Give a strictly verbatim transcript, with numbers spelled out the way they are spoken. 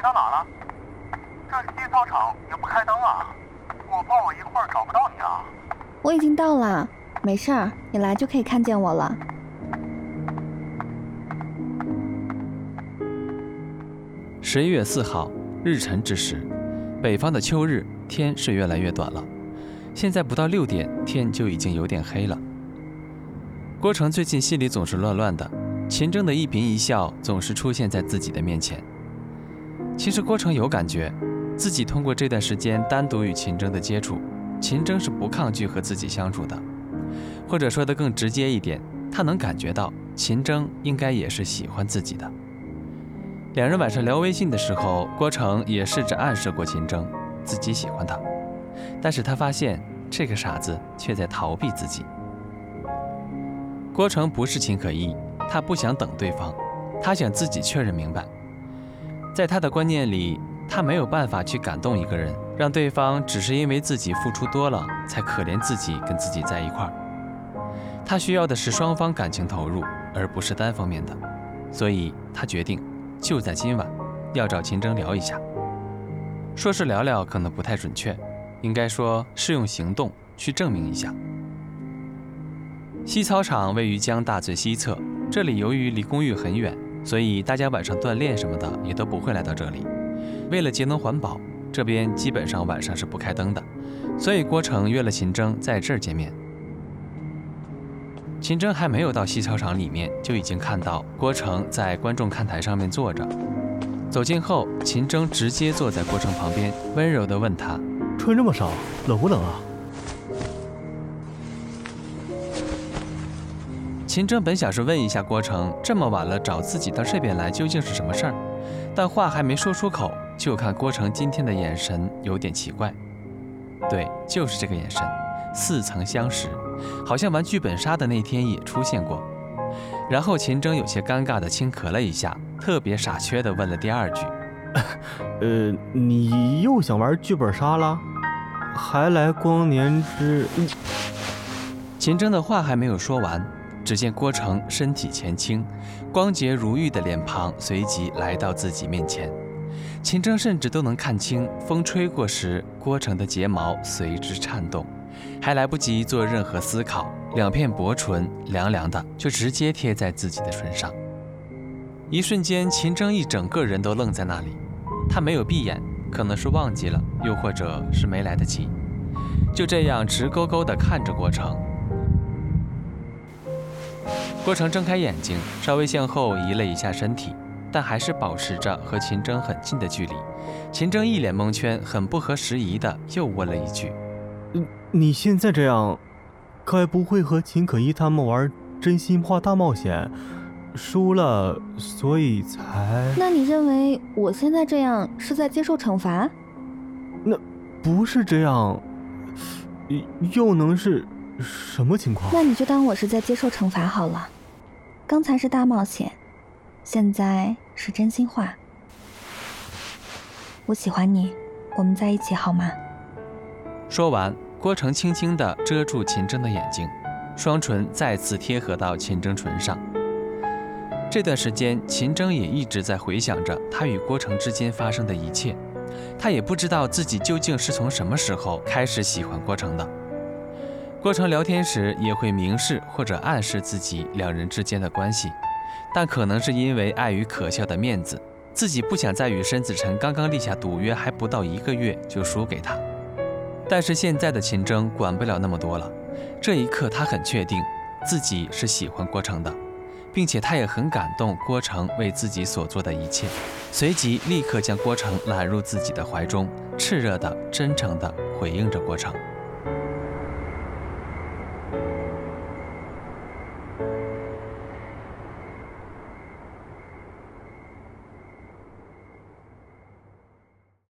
到哪了？这西操场也不开灯啊，我怕我一会儿找不到你啊。 我已经到了，没事儿，你来就可以看见我了。 十一月四号，日晨之时，北方的秋日，天是越来越短了。现在不到六点，天就已经有点黑了。郭成最近心里总是乱乱的，秦征的一颦一笑总是出现在自己的面前。其实郭成有感觉，自己通过这段时间单独与秦征的接触，秦征是不抗拒和自己相处的，或者说得更直接一点，他能感觉到秦征应该也是喜欢自己的。两人晚上聊微信的时候，郭成也试着暗示过秦征自己喜欢他，但是他发现这个傻子却在逃避自己。郭成不是秦可意，他不想等对方，他想自己确认明白。在他的观念里，他没有办法去感动一个人，让对方只是因为自己付出多了才可怜自己跟自己在一块儿。他需要的是双方感情投入，而不是单方面的。所以他决定就在今晚要找秦征聊一下。说是聊聊可能不太准确，应该说是用行动去证明一下。西操场位于江大最西侧，这里由于离公寓很远，所以大家晚上锻炼什么的也都不会来到这里。为了节能环保，这边基本上晚上是不开灯的，所以郭成约了秦征在这儿见面。秦征还没有到西操场里面，就已经看到郭成在观众看台上面坐着。走近后，秦征直接坐在郭成旁边，温柔地问他： 穿这么少，冷不冷啊？ 秦征本想是问一下郭成，这么晚了找自己到这边来究竟是什么事儿，但话还没说出口，就看郭成今天的眼神有点奇怪。对，就是这个眼神，似曾相识，好像玩剧本杀的那天也出现过。然后秦征有些尴尬地轻咳了一下，特别傻缺地问了第二句： 呃，你又想玩剧本杀了？还来光年之……嗯、 秦征的话还没有说完，只见郭成身体前倾，光洁如玉的脸庞随即来到自己面前。秦征甚至都能看清风吹过时郭成的睫毛随之颤动，还来不及做任何思考，两片薄唇凉凉的就直接贴在自己的唇上。一瞬间，秦征一整个人都愣在那里，他没有闭眼，可能是忘记了，又或者是没来得及，就这样直勾勾地看着郭成。郭成睁开眼睛，稍微向后移了一下身体，但还是保持着和秦征很近的距离。秦征一脸蒙圈，很不合时宜的又问了一句： 你现在这样，该不会和秦可一他们玩真心话大冒险输了，所以才…… 那你认为我现在这样是在接受惩罚？ 那不是这样，又能是什么情况？ 那你就当我是在接受惩罚好了。刚才是大冒险，现在是真心话。我喜欢你，我们在一起好吗？ 说完，郭成轻轻地遮住秦征的眼睛，双唇再次贴合到秦征唇上。这段时间，秦征也一直在回想着他与郭成之间发生的一切，他也不知道自己究竟是从什么时候开始喜欢郭成的。郭成聊天时也会明示或者暗示自己两人之间的关系，但可能是因为碍于可笑的面子，自己不想再与申子辰刚刚立下赌约还不到一个月就输给他。但是现在的秦征管不了那么多了，这一刻他很确定自己是喜欢郭成的，并且他也很感动郭成为自己所做的一切，随即立刻将郭成揽入自己的怀中，炽热的真诚地回应着郭成。